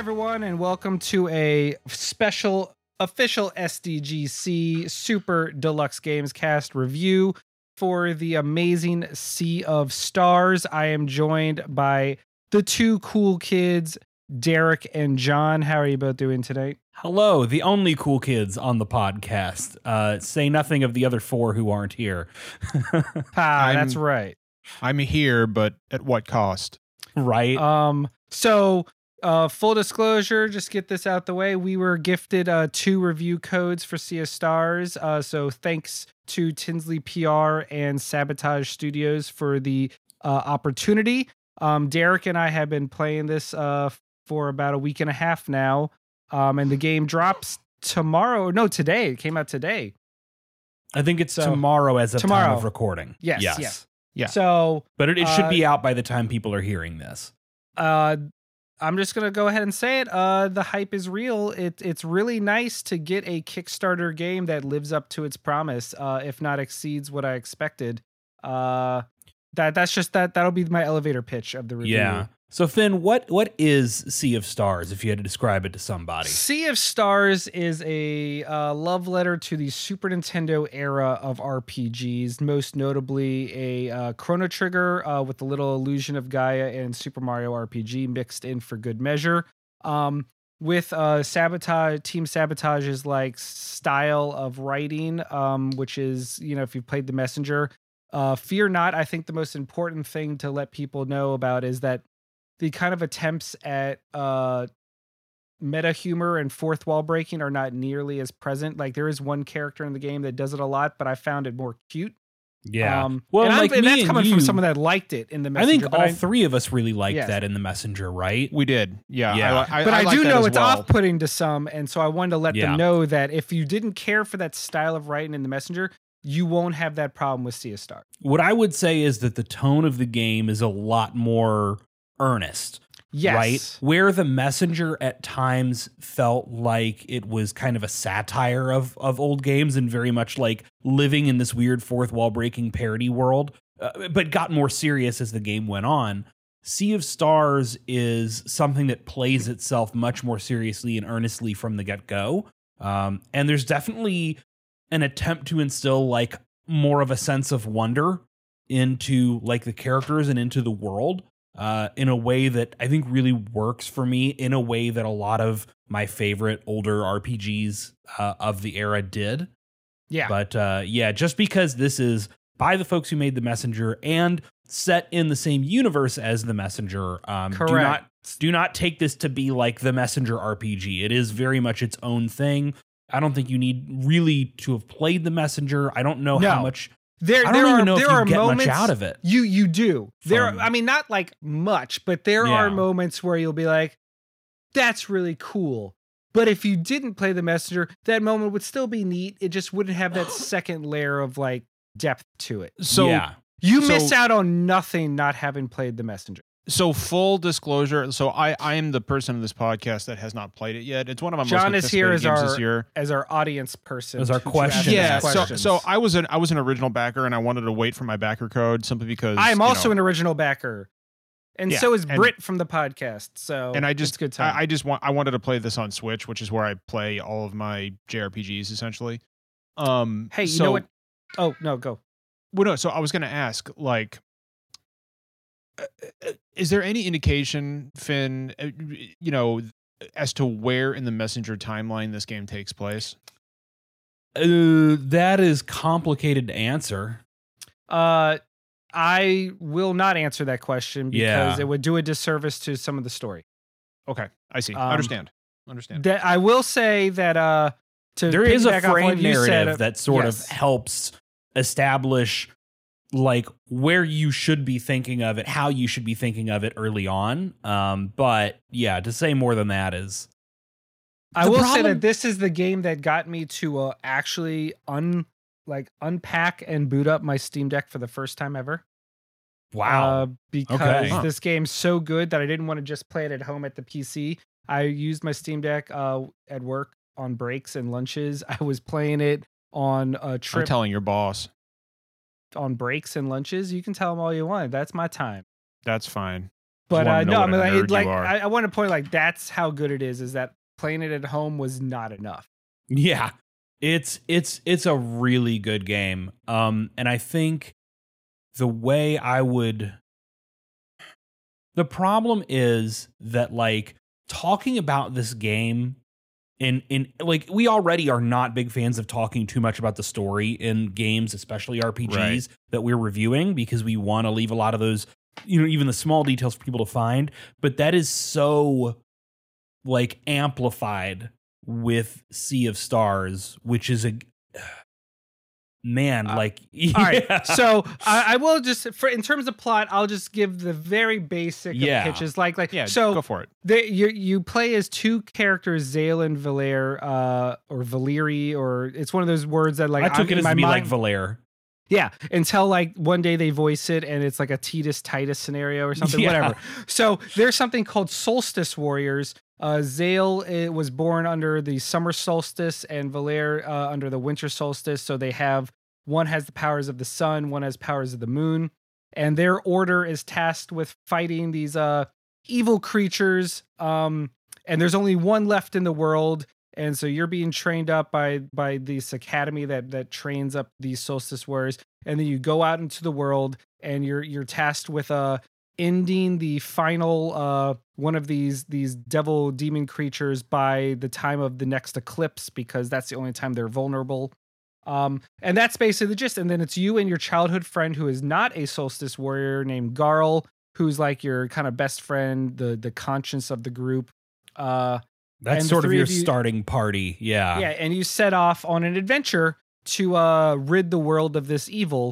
everyone, and welcome to a special official SDGC Super Deluxe Games Cast review for the amazing Sea of Stars. I am joined by the two cool kids, Derek and John. How are you both doing tonight? Hello, the only cool kids on the podcast. Say nothing of the other four who aren't here. That's right. I'm here, but at what cost? Right. So full disclosure, just get this out the way. We were gifted 2 review codes for Sea of Stars. So thanks to Tinsley PR and Sabotage Studios for the opportunity. Derek and I have been playing this for about a week and a half now. And the game drops tomorrow. No, today. It came out today. I think it's tomorrow as of time of recording. Yes. Yeah. So, but it should be out by the time people are hearing this. I'm just gonna go ahead and say it. The hype is real. It's really nice to get a Kickstarter game that lives up to its promise, if not exceeds what I expected. That'll be my elevator pitch of the review. Yeah. So Finn, what is Sea of Stars if you had to describe it to somebody? Sea of Stars is a love letter to the Super Nintendo era of RPGs, most notably a Chrono Trigger with a little Illusion of Gaia and Super Mario RPG mixed in for good measure. With Team Sabotage's like style of writing, which is, if you've played The Messenger, fear not. I think the most important thing to let people know about is that the kind of attempts at meta humor and fourth wall breaking are not nearly as present. Like there is one character in the game that does it a lot, but I found it more cute. Yeah. And that's coming from someone that liked it in The Messenger. I think all three of us really liked that in The Messenger, right? We did. Yeah. But I do know it's off-putting to some, and so I wanted to let them know that if you didn't care for that style of writing in The Messenger, you won't have that problem with Sea of Stars. What I would say is that the tone of the game is a lot more earnest. Yes. Right? Where The Messenger at times felt like it was kind of a satire of old games and very much like living in this weird fourth wall breaking parody world, but got more serious as the game went on. Sea of Stars is something that plays itself much more seriously and earnestly from the get-go. And there's definitely an attempt to instill like more of a sense of wonder into like the characters and into the world. In a way that I think really works for me, in a way that a lot of my favorite older RPGs of the era did. Yeah. But just because this is by the folks who made The Messenger and set in the same universe as The Messenger, do not take this to be like The Messenger RPG. It is very much its own thing. I don't think you need really to have played The Messenger. I don't know how much... There I don't even know if you get moments, much out of it. You do. Not like much, but there are moments where you'll be like, that's really cool. But if you didn't play The Messenger, that moment would still be neat. It just wouldn't have that second layer of like depth to it. So you miss out on nothing not having played The Messenger. So full disclosure, so I am the person in this podcast that has not played it yet. It's one of my John most is here as games this year. as our audience person, as our question. Yeah, so I was an original backer, and I wanted to wait for my backer code simply because I am also an original backer, and so is Britt from the podcast. So and it's good time. I wanted to play this on Switch, which is where I play all of my JRPGs essentially. Hey, you know what? Oh no, go. Well, no. So I was going to ask, like, is there any indication, Finn, as to where in the Messenger timeline this game takes place? That is complicated to answer. I will not answer that question because it would do a disservice to some of the story. Okay, I see. Understand. That I will say that there is a frame narrative that sort of helps establish like where you should be thinking of it, how you should be thinking of it early on. But yeah, to say more than that is... I will say that this is the game that got me to actually unpack and boot up my Steam Deck for the first time ever. Wow. Because this game's so good that I didn't want to just play it at home at the PC. I used my Steam Deck at work on breaks and lunches. I was playing it on a trip. I'm telling your boss. On breaks and lunches, you can tell them all you want. That's my time. That's fine. But wanna know no, I what a mean, nerd like you are. I want to point like that's how good it is that playing it at home was not enough. Yeah, it's a really good game. And I think the problem is that like talking about this game in like we already are not big fans of talking too much about the story in games, especially RPGs Right. that we're reviewing, because we want to leave a lot of those, even the small details for people to find. But that is so like amplified with Sea of Stars, which is man, like All right, so I will just in terms of plot, I'll just give the very basic of pitches. Like Yeah, so go for it. You play as two characters, Zale and Valere, or Valeri, or it's one of those words that like I took it in as my to be mind, like Valere. Yeah, until like one day they voice it and it's like a Titus scenario or something, Yeah. whatever. So there's something called Solstice Warriors. Zale was born under the summer solstice and Valere under the winter solstice. So they have, one has the powers of the sun, one has powers of the moon. And their order is tasked with fighting these evil creatures. And there's only one left in the world. And so you're being trained up by this academy that trains up these solstice warriors, and then you go out into the world and you're tasked with ending the final one of these devil demon creatures by the time of the next eclipse, because that's the only time they're vulnerable. And that's basically the gist. And then it's you and your childhood friend who is not a solstice warrior named Garl, who's like your kind of best friend, the conscience of the group. That's and sort the of three your of you- starting party. Yeah. Yeah, and you set off on an adventure to rid the world of this evil.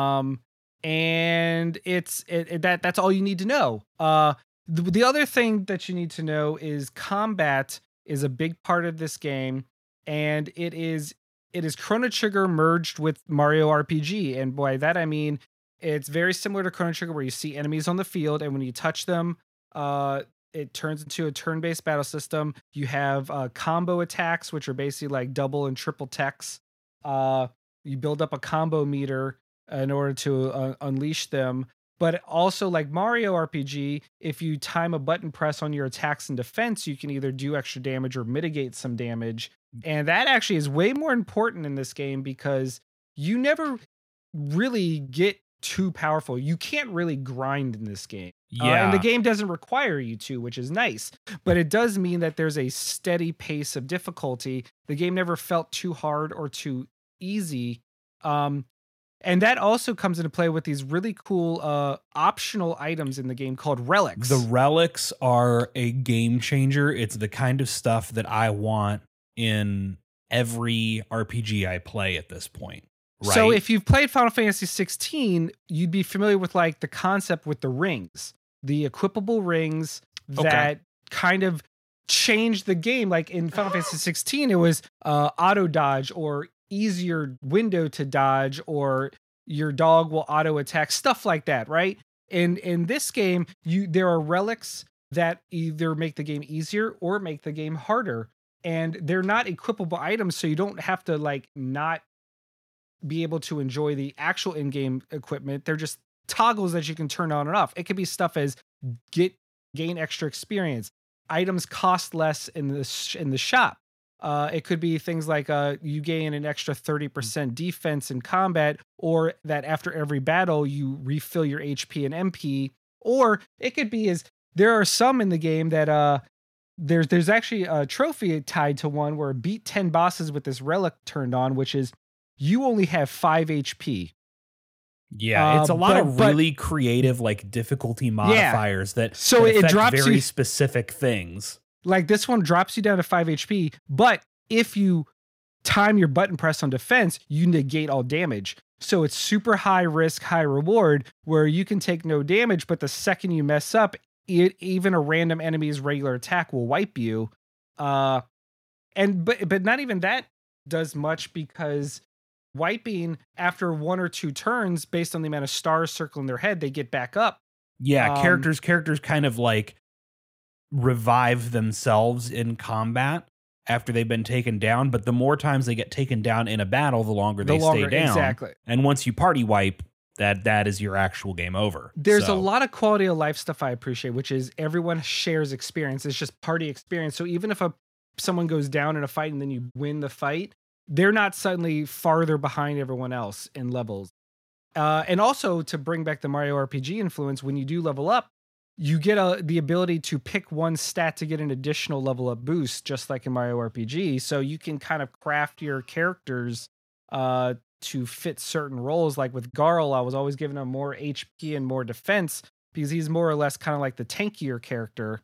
And that's all you need to know. The other thing that you need to know is combat is a big part of this game, and it is Chrono Trigger merged with Mario RPG. And by that I mean it's very similar to Chrono Trigger, where you see enemies on the field, and when you touch them, it turns into a turn-based battle system. You have combo attacks, which are basically like double and triple techs. You build up a combo meter in order to unleash them. But also, like Mario RPG, if you time a button press on your attacks and defense, you can either do extra damage or mitigate some damage. And that actually is way more important in this game, because you never really get too powerful. You can't really grind in this game. Yeah. And the game doesn't require you to, which is nice. But it does mean that there's a steady pace of difficulty. The game never felt too hard or too easy. And that also comes into play with these really cool optional items in the game called relics. The relics are a game changer. It's the kind of stuff that I want in every RPG I play at this point. Right? So if you've played Final Fantasy 16, you'd be familiar with like the concept with the rings, the equipable rings that kind of changed the game. Like in Final Fantasy 16, it was auto dodge or easier window to dodge, or your dog will auto attack, stuff like that, right? And in this game, there are relics that either make the game easier or make the game harder. And they're not equipable items, so you don't have to like not be able to enjoy the actual in-game equipment. They're just toggles that you can turn on and off. It could be stuff as gain extra experience. Items cost less in the shop. It could be things like you gain an extra 30% defense in combat, or that after every battle you refill your HP and MP. Or it could be there are some in the game that there's actually a trophy tied to one where beat 10 bosses with this relic turned on, which is you only have 5 HP. Yeah, it's a lot of really creative, like difficulty modifiers that it drops very you specific things. Like this one drops you down to 5 HP, but if you time your button press on defense, you negate all damage. So it's super high risk, high reward, where you can take no damage, but the second you mess up, even a random enemy's regular attack will wipe you. But not even that does much, because wiping after 1 or 2 turns, based on the amount of stars circling their head, they get back up. Yeah, characters kind of like revive themselves in combat after they've been taken down, but the more times they get taken down in a battle, the longer they stay down. Exactly. And once you party wipe, that is your actual game over. There's a lot of quality of life stuff I appreciate, which is everyone shares experience. It's just party experience. So even if someone goes down in a fight and then you win the fight, they're not suddenly farther behind everyone else in levels. And also to bring back the Mario RPG influence, when you do level up, you get the ability to pick one stat to get an additional level up boost, just like in Mario RPG. So you can kind of craft your characters to fit certain roles. Like with Garl, I was always giving him more HP and more defense because he's more or less kind of like the tankier character.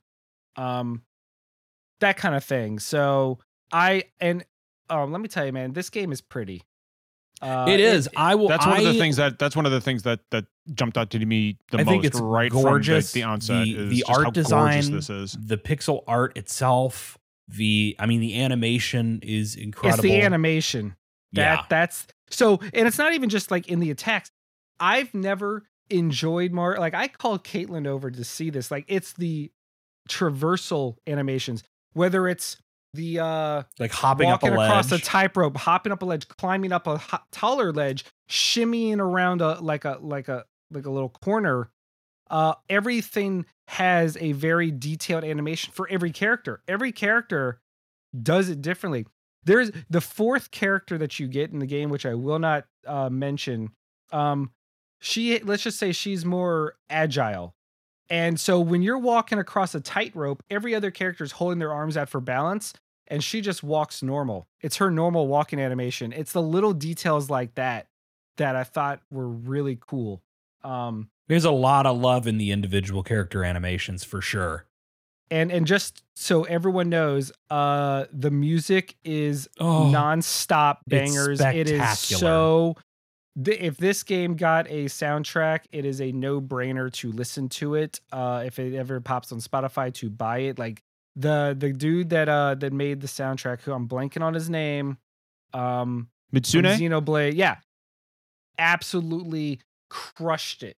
That kind of thing. So let me tell you, man, this game is pretty. It is. That's one of the things that jumped out to me the most. It's right gorgeous. From the onset. The art how design, this is. the pixel art itself. The animation is incredible. It's the animation. That's so, and it's not even just like in the attacks. I've never enjoyed more. Like I called Caitlin over to see this. Like it's the traversal animations, whether it's the like hopping up a ledge, across a tightrope, hopping up a ledge, climbing up a taller ledge, shimmying around like a little corner. Everything has a very detailed animation for every character. Every character does it differently. There's the fourth character that you get in the game, which I will not mention. Let's just say she's more agile. And so when you're walking across a tightrope, every other character is holding their arms out for balance, and she just walks normal. It's her normal walking animation. It's the little details like that I thought were really cool. There's a lot of love in the individual character animations for sure. And just so everyone knows, the music is nonstop bangers. It is so. If this game got a soundtrack, it is a no-brainer to listen to it. If it ever pops on Spotify, to buy it. Like the dude that made the soundtrack, who I'm blanking on his name, Mitsune Xenoblade, yeah, absolutely crushed it.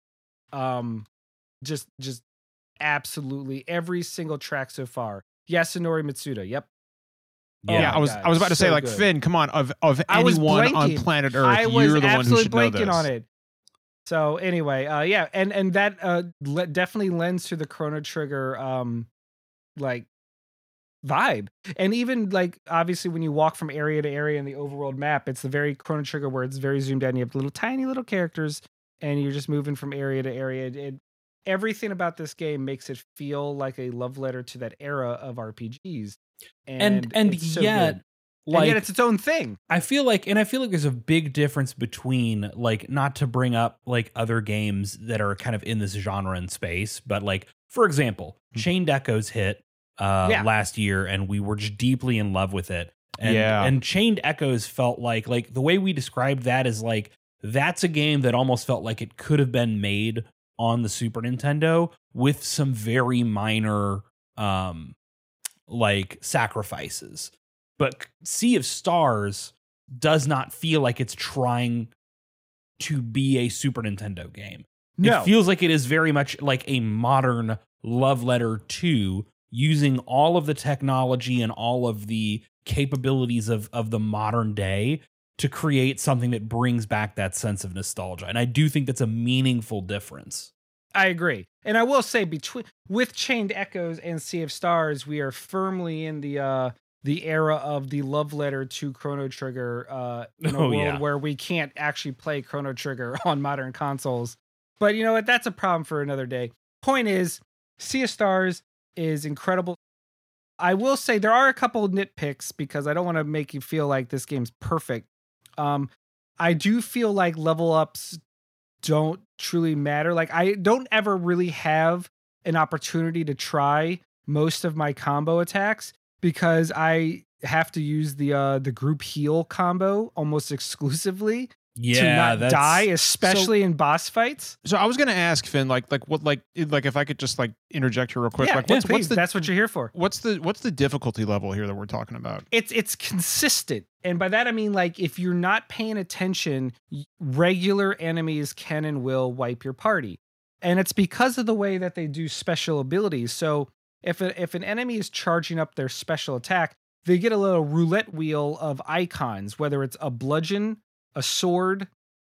Just absolutely every single track so far. Yasunori Mitsuda. Yep. Yeah, I was about to say, like, good. Finn, come on, of anyone on planet Earth, you're the one who should know this. On it. So anyway, yeah, and that definitely lends to the Chrono Trigger like vibe. And even like obviously when you walk from area to area in the overworld map, it's the very Chrono Trigger where it's very zoomed out and you have little tiny little characters and you're just moving from area to area. Everything about this game makes it feel like a love letter to that era of RPGs. And yet, like, and yet it's its own thing. I feel like there's a big difference between, like, not to bring up like other games that are kind of in this genre and space, but like, for example, Chained Echoes hit last year and we were just deeply in love with it. And Chained Echoes felt like the way we described that is like, that's a game that almost felt like it could have been made on the Super Nintendo with some very minor like sacrifices. But Sea of Stars does not feel like it's trying to be a Super Nintendo game. No. It feels like it is very much like a modern love letter to using all of the technology and all of the capabilities of the modern day to create something that brings back that sense of nostalgia. And I do think that's a meaningful difference. I agree. And I will say with Chained Echoes and Sea of Stars, we are firmly in the era of the love letter to Chrono Trigger in a world where we can't actually play Chrono Trigger on modern consoles. But you know what? That's a problem for another day. Point is, Sea of Stars is incredible. I will say there are a couple of nitpicks because I don't want to make you feel like this game's perfect. I do feel like level ups don't truly matter. Like I don't ever really have an opportunity to try most of my combo attacks because I have to use the group heal combo almost exclusively to not die, especially in boss fights. So I was going to ask Finn, like if I could just like interject here real quick. That's what you're here for. What's the difficulty level here that we're talking about? It's consistent. And by that, I mean, like, if you're not paying attention, regular enemies can and will wipe your party. And it's because of the way that they do special abilities. So if an enemy is charging up their special attack, they get a little roulette wheel of icons, whether it's a bludgeon, a sword,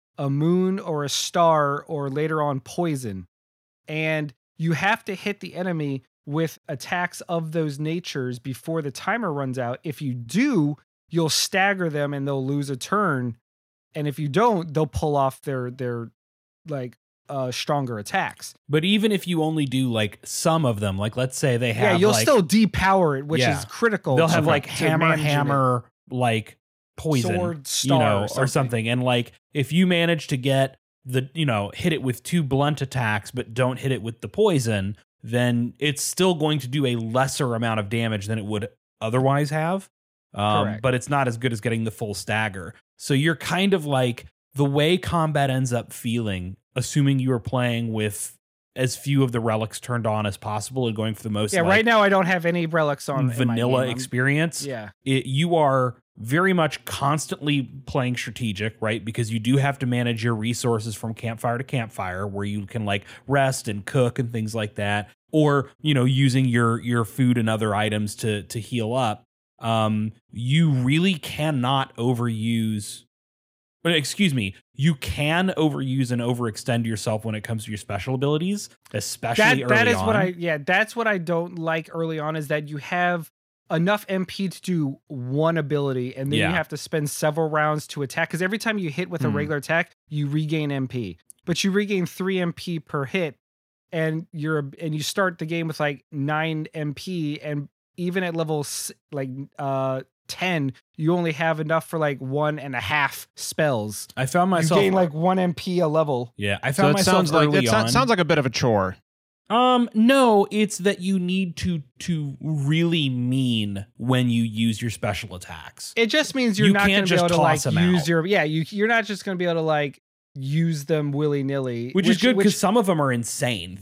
a moon or a star, or later on poison. And you have to hit the enemy with attacks of those natures before the timer runs out. If you do, you'll stagger them and they'll lose a turn. And if you don't, they'll pull off their like stronger attacks. But even if you only do like some of them, like let's say they have, yeah, you'll like, still depower it, which Yeah. is critical. they'll to- have like to managing it. hammer, like poison, Sword, star, or something. And like if you manage to get hit it with 2 blunt attacks, but don't hit it with the poison, then it's still going to do a lesser amount of damage than it would otherwise have. Correct. But it's not as good as getting the full stagger. So you're kind of like, the way combat ends up feeling, assuming you are playing with as few of the relics turned on as possible and going for the most right now I don't have any relics on in my vanilla game. experience. Yeah. You are very much constantly playing strategic, right? Because you do have to manage your resources from campfire to campfire, where you can like rest and cook and things like that, or using your food and other items to heal up. You really cannot overuse. Excuse me. You can overuse and overextend yourself when it comes to your special abilities, especially early that is on. that's what I don't like early on, is that you have enough MP to do one ability, and then you have to spend several rounds to attack. Because every time you hit with a regular attack, you regain MP, but you regain 3 MP per hit, and you start the game with like 9 MP, and even at level 10, you only have enough for like 1.5 spells. I found myself you gain like 1 MP a level. Yeah, I found myself sounds like a bit of a chore. No, it's that you need to really mean when you use your special attacks. It just means you're You not going can't to be able just to like toss 'em use out. you're not just going to be able to like use them willy-nilly, Which is good, because some of them are insane.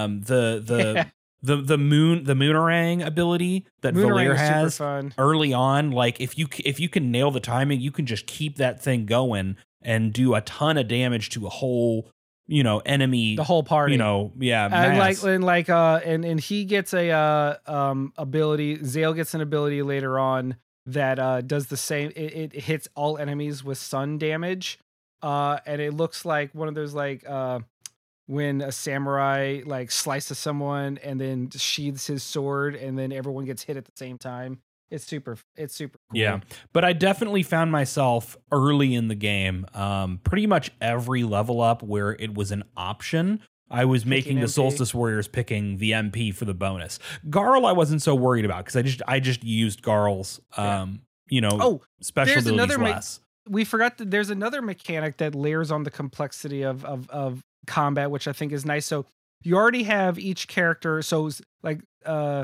The Moonerang ability that Valeer has fun. early on, like if you can nail the timing, you can just keep that thing going and do a ton of damage to a whole enemy, The whole party. mass. And he gets a ability. Zale gets an ability later on that does the same. It hits all enemies with sun damage, and it looks like one of those like when a samurai like slices someone and then sheathes his sword, and then everyone gets hit at the same time. It's super cool. Yeah, but I definitely found myself early in the game, pretty much every level up where it was an option, I was making the MP. Solstice Warriors picking the MP for the bonus. Garl I wasn't so worried about, because I just used Garl's special there's abilities another less. We forgot that there's another mechanic that layers on the complexity of combat, which I think is nice. So you already have each character. So like, oh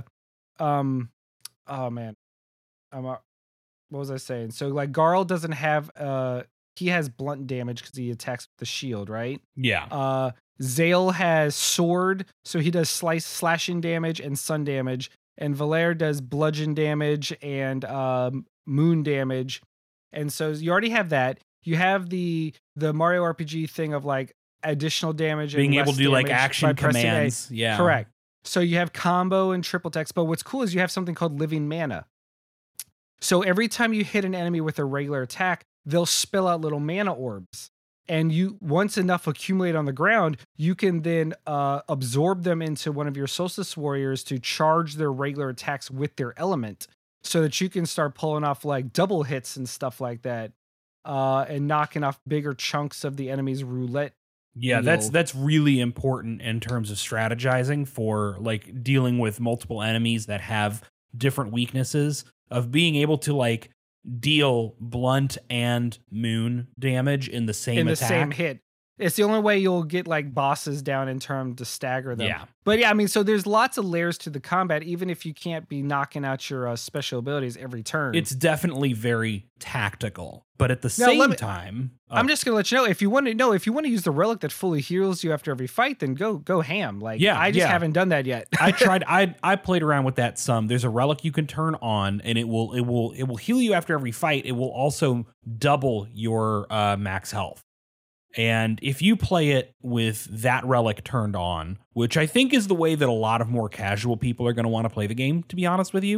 man, what was I saying? So like Garl doesn't have, he has blunt damage because he attacks with the shield, right? Yeah. Zale has sword, so he does slashing damage and sun damage, and Valeer does bludgeon damage and moon damage. And so you already have that. You have the Mario RPG thing of like additional damage, Being and able less to do like damage action by pressing A. commands. Yeah. Correct. So you have combo and triple text, but what's cool is you have something called living mana. So every time you hit an enemy with a regular attack, they'll spill out little mana orbs. And once enough accumulate on the ground, you can then absorb them into one of your Solstice Warriors to charge their regular attacks with their element, so that you can start pulling off like double hits and stuff like that, and knocking off bigger chunks of the enemy's roulette. Yeah, wheel. that's really important in terms of strategizing for like dealing with multiple enemies that have different weaknesses, of being able to like deal blunt and moon damage in the same attack. Same hit. It's the only way you'll get like bosses down in terms to stagger them. Yeah. But yeah, I mean, so there's lots of layers to the combat, even if you can't be knocking out your special abilities every turn. It's definitely very tactical, but at the Now, same let me- time, I'm just gonna let you know, if you want to use the relic that fully heals you after every fight, then go ham. Like, Yeah, I just yeah. haven't done that yet. I tried. I played around with that some. There's a relic you can turn on, and it will heal you after every fight. It will also double your max health. And if you play it with that relic turned on, which I think is the way that a lot of more casual people are going to want to play the game, to be honest with you,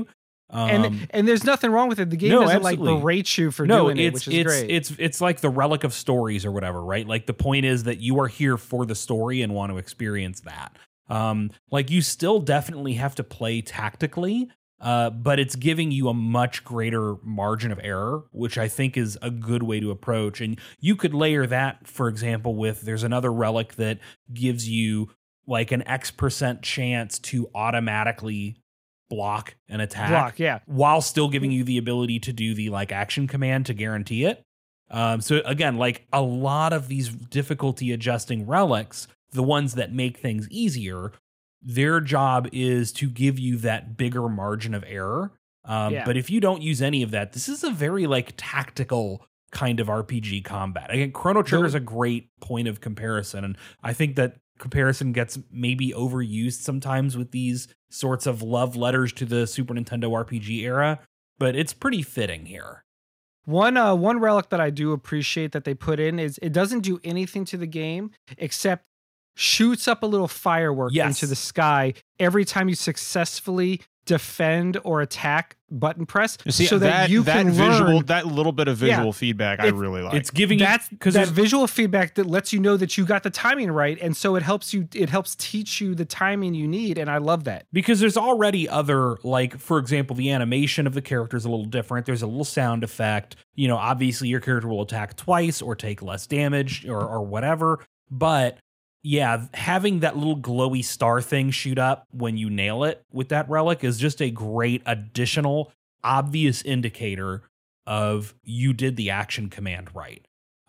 And there's nothing wrong with it. The game No, doesn't absolutely. like berate you for doing it, which is great. It's like the relic of stories or whatever, right? Like the point is that you are here for the story and want to experience that. Like you still definitely have to play tactically, but it's giving you a much greater margin of error, which I think is a good way to approach. And you could layer that, for example, with there's another relic that gives you like an X% chance to automatically block an attack while still giving you the ability to do the like action command to guarantee it. So again, like a lot of these difficulty adjusting relics, the ones that make things easier, their job is to give you that bigger margin of error. But if you don't use any of that, this is a very like tactical kind of RPG combat. Again, Chrono Trigger is a great point of comparison. And I think that comparison gets maybe overused sometimes with these sorts of love letters to the Super Nintendo RPG era, but it's pretty fitting here. One relic that I do appreciate that they put in is it doesn't do anything to the game except shoots up a little firework into the sky every time you successfully defend or attack button press. See, so that you can learn that little bit of visual feedback I really like. It's giving that visual feedback that lets you know that you got the timing right, and so it helps teach you the timing you need, and I love that. Because there's already other, like, for example, the animation of the character is a little different. There's a little sound effect. You know, obviously your character will attack twice or take less damage or whatever, but yeah, having that little glowy star thing shoot up when you nail it with that relic is just a great additional obvious indicator of you did the action command right.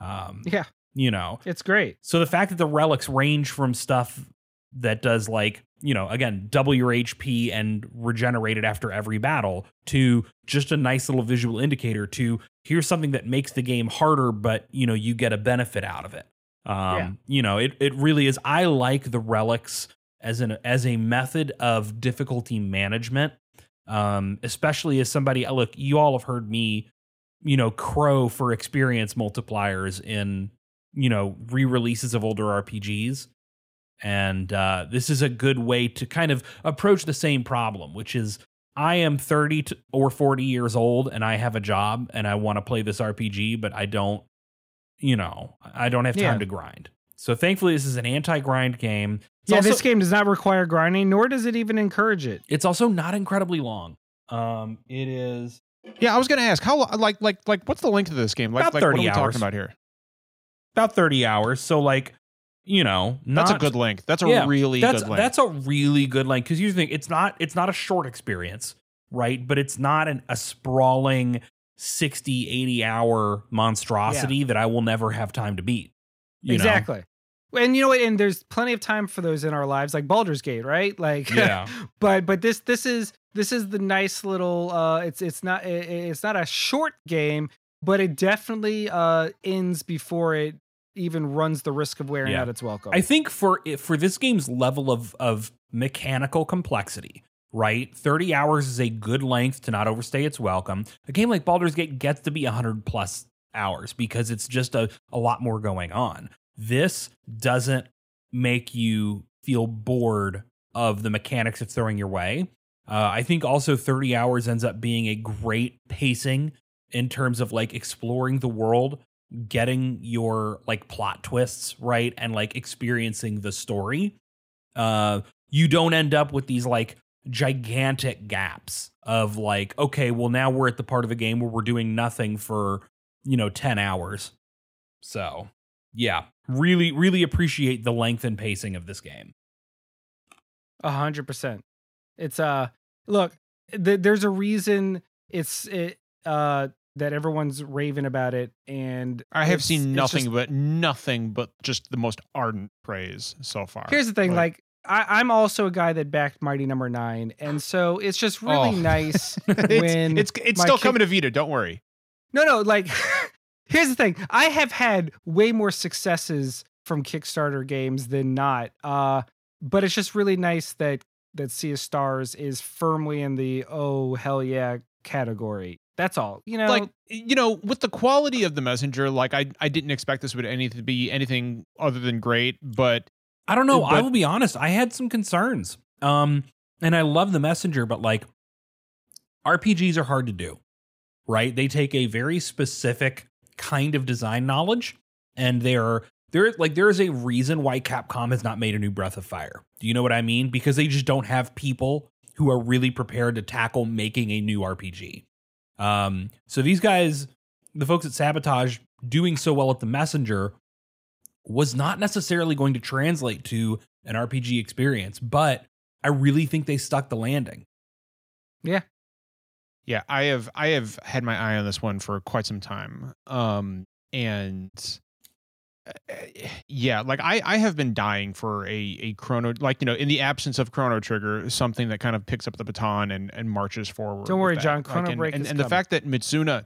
You know, it's great. So the fact that the relics range from stuff that does like, you know, again, double your HP and regenerate it after every battle to just a nice little visual indicator to here's something that makes the game harder, but you know, you get a benefit out of it. You know, it really is. I like the relics as a method of difficulty management, especially as somebody, look, you all have heard me, you know, crow for experience multipliers in, you know, re-releases of older RPGs. And this is a good way to kind of approach the same problem, which is I am 30 or 40 years old and I have a job and I want to play this RPG, but I don't have time to grind. So thankfully, this is an anti-grind game. This game does not require grinding, nor does it even encourage it. It's also not incredibly long. It is. Yeah, I was going to ask how like what's the length of this game? Like, about 30 what are we hours. talking about here? About 30 hours. So like, you know, that's a good length. That's a really good length. That's a really good length because you think it's not a short experience, right? But it's not a sprawling 60, 80 hour monstrosity that I will never have time to beat. Exactly. And you know what? And there's plenty of time for those in our lives, like Baldur's Gate, right? Like, but this is the nice little. It's not a short game, but it definitely ends before it even runs the risk of wearing out its welcome. I think for this game's level of mechanical complexity, right? 30 hours is a good length to not overstay its welcome. A game like Baldur's Gate gets to be 100 plus hours because it's just a lot more going on. This doesn't make you feel bored of the mechanics it's throwing your way. I think also 30 hours ends up being a great pacing in terms of like exploring the world, getting your like plot twists right, and like experiencing the story. You don't end up with these like gigantic gaps of like, okay, well now we're at the part of the game where we're doing nothing for, 10 hours. So yeah, really, really appreciate the length and pacing of this game. 100%. It's look, there's a reason that everyone's raving about it, and I have seen nothing but just the most ardent praise so far. Here's the thing, like I'm also a guy that backed Mighty Number 9, and so it's just really nice when it's still coming to Vita. Don't worry. No, like here's the thing. I have had way more successes from Kickstarter games than not. But it's just really nice that Sea of Stars is firmly in the oh hell yeah category. That's all. Like, with the quality of The Messenger, like I didn't expect this would be anything other than great, but I don't know. I will be honest. I had some concerns. And I love The Messenger, but like RPGs are hard to do, right? They take a very specific kind of design knowledge, and there is a reason why Capcom has not made a new Breath of Fire. Do you know what I mean? Because they just don't have people who are really prepared to tackle making a new RPG. So these guys, the folks at Sabotage, doing so well at the Messenger was not necessarily going to translate to an RPG experience, but I really think they stuck the landing. Yeah. Yeah, I have had my eye on this one for quite some time. And yeah, like I have been dying for a Chrono, like, you know, in the absence of Chrono Trigger, something that kind of picks up the baton and marches forward. Don't worry, that. John. Chrono like, Break and is the coming. fact that Mitsuna.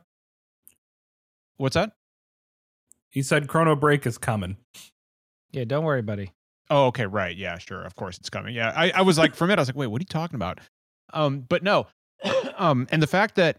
What's that? He said Chrono Break is coming. Yeah, don't worry, buddy. Oh, okay, right. Yeah, sure. Of course it's coming. Yeah, I was like, for a minute, I was like, wait, what are you talking about? But no. And the fact that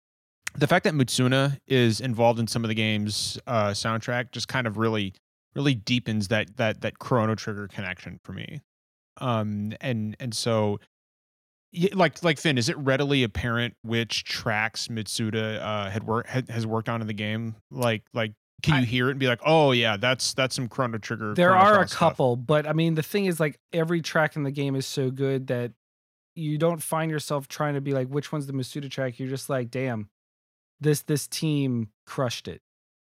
Mitsuna is involved in some of the game's soundtrack just kind of really deepens that Chrono Trigger connection for me. And so, like Finn, is it readily apparent which tracks Mitsuda has worked on in the game? Like, can you hear it and be like, oh yeah, that's some Chrono Trigger? There Chrono are a Cross stuff. couple, but I mean, the thing is, like, every track in the game is so good that you don't find yourself trying to be like, which one's the Masuda track? You're just like, damn, this team crushed it.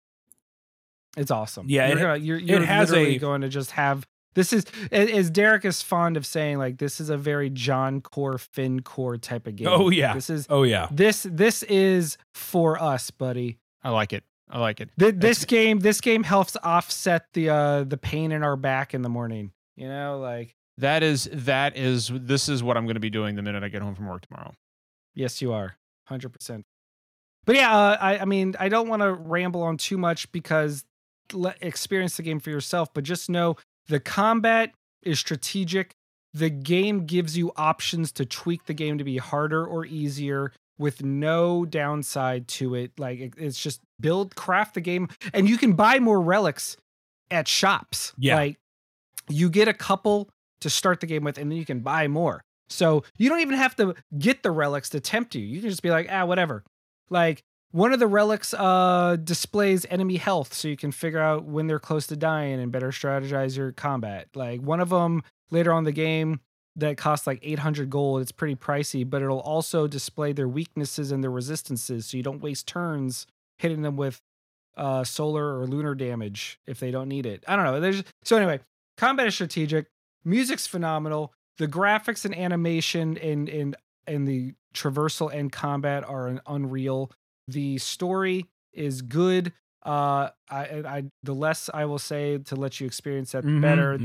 It's awesome. Yeah, you're has literally going to just have, this is, as Derek is fond of saying, like, this is a very John Core, Finn Core type of game. Oh yeah. This is this is for us, buddy. I like it. This game helps offset the pain in our back in the morning. You know, like, this is what I'm going to be doing the minute I get home from work tomorrow. yes, you are 100%. But yeah, I mean, I don't want to ramble on too much because experience the game for yourself, but just know the combat is strategic. The game gives you options to tweak the game to be harder or easier with no downside to it. Like, it's just craft the game, and you can buy more relics at shops. Yeah. Like, you get a couple to start the game with, and then you can buy more. So you don't even have to get the relics to tempt you. You can just be like, whatever. Like, one of the relics displays enemy health, so you can figure out when they're close to dying and better strategize your combat. Like, one of them later on in the game that costs like 800 gold. It's pretty pricey, but it'll also display their weaknesses and their resistances, so you don't waste turns hitting them with solar or lunar damage if they don't need it. I don't know. So anyway, combat is strategic. Music's phenomenal. The graphics and animation in the traversal and combat are unreal. The story is good. The less I will say to let you experience that, the better.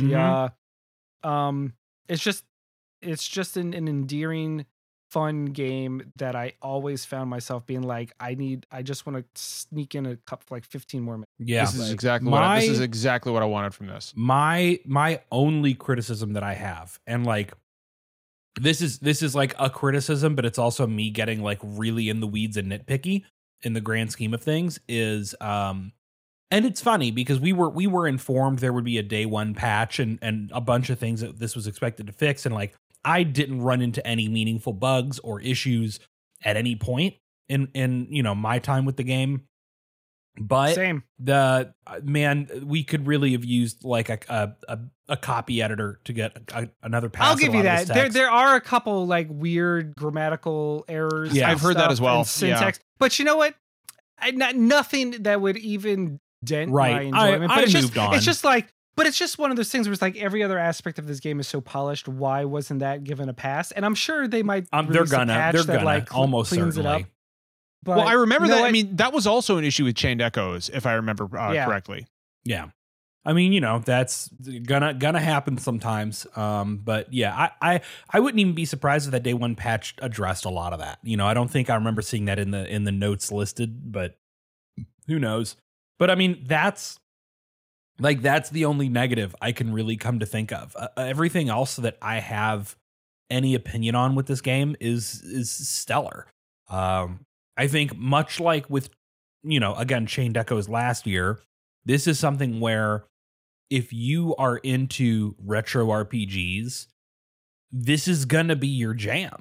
It's just an endearing, fun game that I always found myself being like, I just want to sneak in a couple, like 15 more minutes. Yeah. This is exactly what I wanted from this. My only criticism that I have, and like, this is like a criticism, but it's also me getting like really in the weeds and nitpicky in the grand scheme of things, is and it's funny because we were informed there would be a day one patch and a bunch of things that this was expected to fix, and like, I didn't run into any meaningful bugs or issues at any point in you know, my time with the game. But Same. We could really have used like a copy editor to get another pass. I'll give you that. There are a couple like weird grammatical errors. Yeah, I've heard that as well. And syntax. Yeah. But you know what? Nothing that would even dent my enjoyment. I moved on. It's just like, but it's just one of those things where it's like every other aspect of this game is so polished. Why wasn't that given a pass? And I'm sure they might. They're gonna like almost cleans certainly. it up. But, well, I remember that. I mean, that was also an issue with Chained Echoes, if I remember correctly. Yeah. I mean, you know, that's gonna happen sometimes. But yeah, I wouldn't even be surprised if that day one patch addressed a lot of that. You know, I don't think I remember seeing that in the notes listed, but who knows? But I mean, that's the only negative I can really come to think of. Everything else that I have any opinion on with this game is stellar. I think much like with, you know, again, Chained Echoes last year, this is something where if you are into retro RPGs, this is going to be your jam.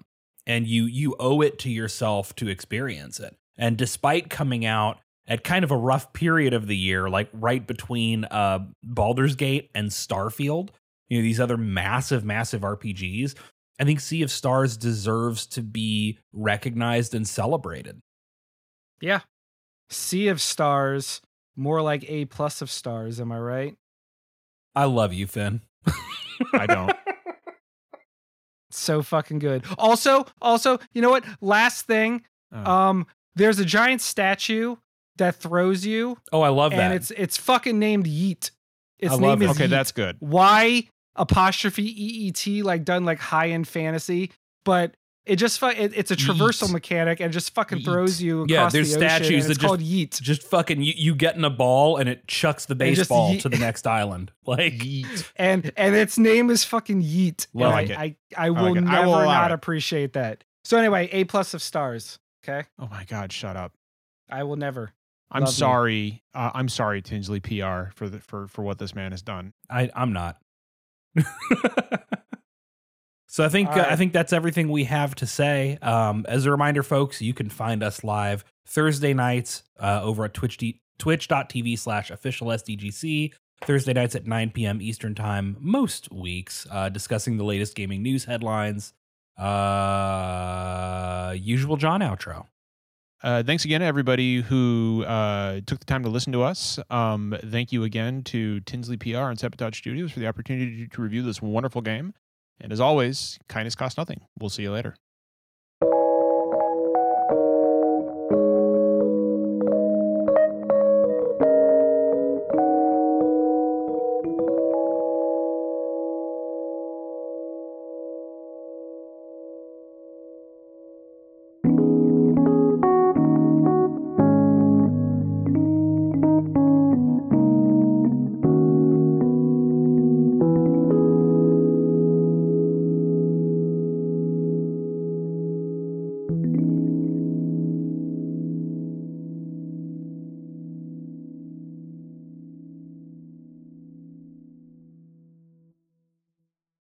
and you owe it to yourself to experience it. And despite coming out at kind of a rough period of the year, like right between Baldur's Gate and Starfield, these other massive RPGs, I think Sea of Stars deserves to be recognized and celebrated. Yeah. Sea of Stars, more like A+ of stars, am I right? I love you, Finn. I don't. So fucking good. Also, you know what? Last thing, there's a giant statue that throws you. Oh, I love that. And it's fucking named Yeet. Its I love name it. is Okay, Yeet. that's good. Y apostrophe EET, like done like high-end fantasy, but it just it's a traversal Yeet. mechanic and just fucking Yeet. throws you across Yeah, there's the ocean, statues and it's that called Yeet. just fucking you get in a ball and it chucks the And just baseball yeet. to the next island. Like Yeet. And its name is fucking Yeet. Love And it. I will like it. never I will allow not it. appreciate that. So anyway, A+ of stars. Okay, Oh my God! Shut up. I will never. I'm Love me. sorry. I'm sorry, Tinsley PR, for what this man has done. I'm not. So I think All right. I think that's everything we have to say. As a reminder, folks, you can find us live Thursday nights over at twitch.tv/officialsdgc. Thursday nights at 9 p.m. Eastern time most weeks, discussing the latest gaming news headlines. Usual John outro. Thanks again to everybody who took the time to listen to us. Thank you again to Tinsley PR and Sabotage Studios for the opportunity to review this wonderful game. And as always, kindness costs nothing. We'll see you later.